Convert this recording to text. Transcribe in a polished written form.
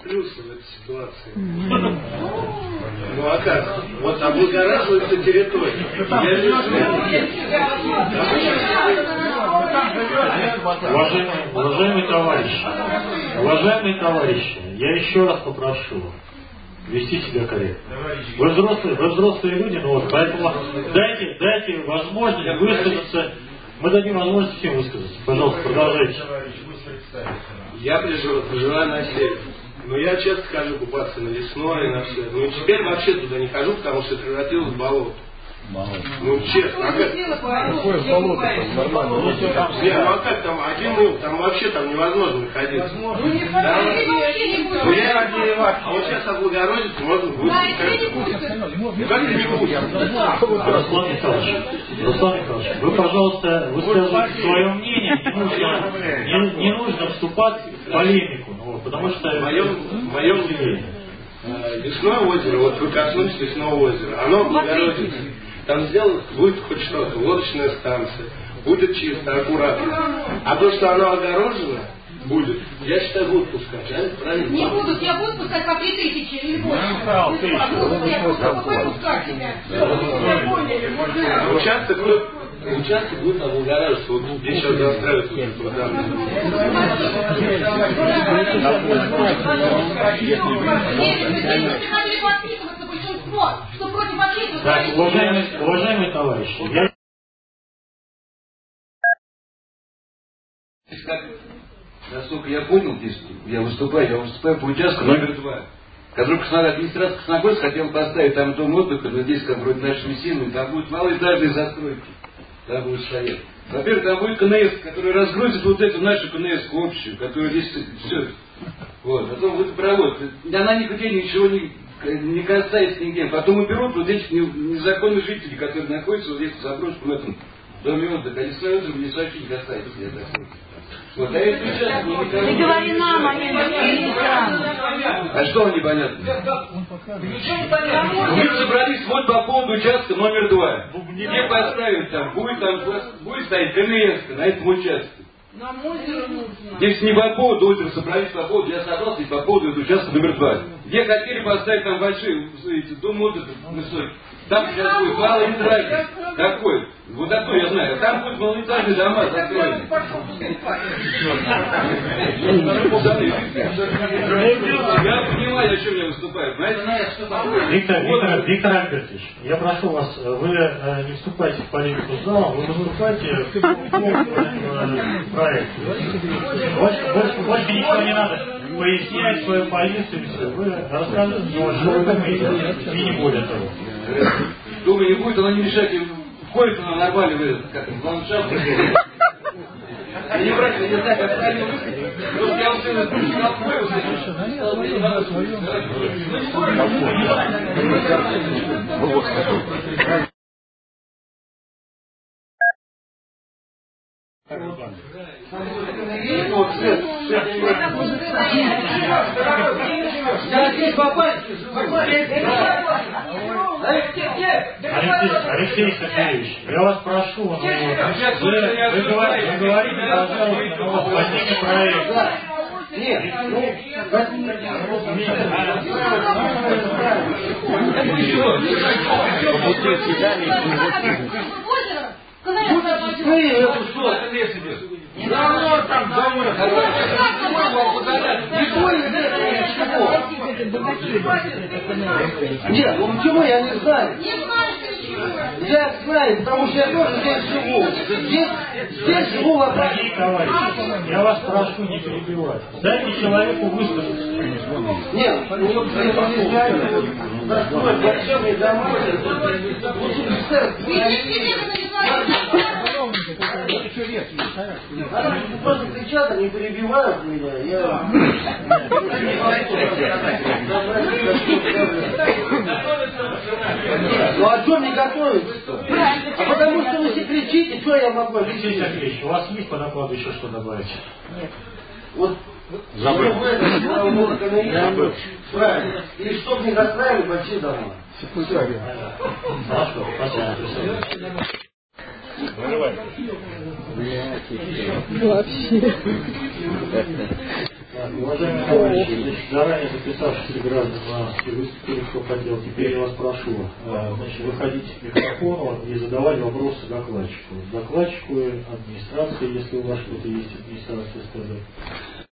плюсы в этой ситуации. Ну а как? Вот облагораживается территория. Уважаемые товарищи, я еще раз попрошу вести себя корректно. Вы взрослые люди, ну вот, поэтому дайте возможность высказаться. Мы дадим возможность всем высказаться. Пожалуйста, продолжайте. Я проживаю на севере. Но я часто хожу купаться на Лесное, на все. Ну и теперь вообще туда не хожу, потому что превратилось в болото. Ну честно, а как? Какое болото там нормально? Нет, ну а как там один мыл, там вообще там невозможно находиться. Ну я а вот сейчас облагородиться можно будет. Ну как ты не будешь? Руслан Михайлович, вы, пожалуйста, высказывайте свое мнение, не нужно вступать в полемику, потому что мое мнение. Лесное озеро, вот вы коснулись Лесного озера, оно облагородится. Там сделано будет хоть что-то, лодочная станция, будет чисто, аккуратно. А то, что оно огорожено, будет, я считаю, будут пускать. Правильно? Не будут, я буду пускать по 3000 или больше. Участок будет облагораживаться. Вот здесь сейчас застраивается уже программа. Так, уважаемые товарищи, насколько я понял, здесь я выступаю по участку номер 2. Который администрация Красногорска хотела поставить там дом отдыха, но здесь как вроде нашими силами, там будут малоэтажные застройки. Там будет стоять. Во-первых, там будет КНС, который разгрузит вот эту нашу КНС общую, которая здесь все. Вот. Потом будет провод. Она нигде ничего не касается нигде. Потом уберут вот этих незаконных жителей, которые находятся вот здесь в заброшенном этом доме отдыха. Они свои отзывы не вообще не касается, я так понял. Вот, а это сейчас не говори нам, а не А что вам непонятно? Мы собрались вот по поводу участка номер 2. Где поставить там? Будет стоять КНС на этом участке. Нам озеро нужно. Здесь не по поводу озера собрались, по поводу, я собрался по поводу участка номер 2. Где хотели поставить там большие дом отдыха высокий. Там сейчас будет малоэтажный такой. Вот такой я знаю. Там будут малоэтажные дома закроены. Я понимаю, о чем я выступаю. Виктор Альбертович, я прошу вас, вы не вступайте в полемику с залом, вы выступайте в проекте. Больше ничего не надо пояснять свою позицию, все. Вы расскажите, что вы думаете, и не более того. Думаю, не будет, она не мешает, входит она нормально в этот, как в ландшафт. Я не брать, я не знаю, как правильно высказать. Просто я вам все сказал, Алексей Сергеевич, я вас прошу, вы говорите, пожалуйста, у вас возникнет проект. Нет, нет, ну почему я не знаю? Я знаю, потому что я тоже здесь живу. Здесь живу в Дорогие товарищи, я вас прошу не перебивать. Дайте человеку высказаться. Нет, ну просто кричат, они перебивают меня. Ну а что мне готовиться-то? А потому что вы все кричите, что я могу Алексей объяснить? Сергеевич, у вас есть по докладу еще что добавить? Нет. Вот забыл. Правильно. И чтоб не застраивали большие дома. Хорошо, спасибо. Вообще. Уважаемые товарищи, заранее записавшиеся граждане и выступили, кто хотел, теперь я вас прошу, выходить к микрофону и задавать вопросы докладчику. Докладчику, администрации, если у вас что-то есть администрация сказать.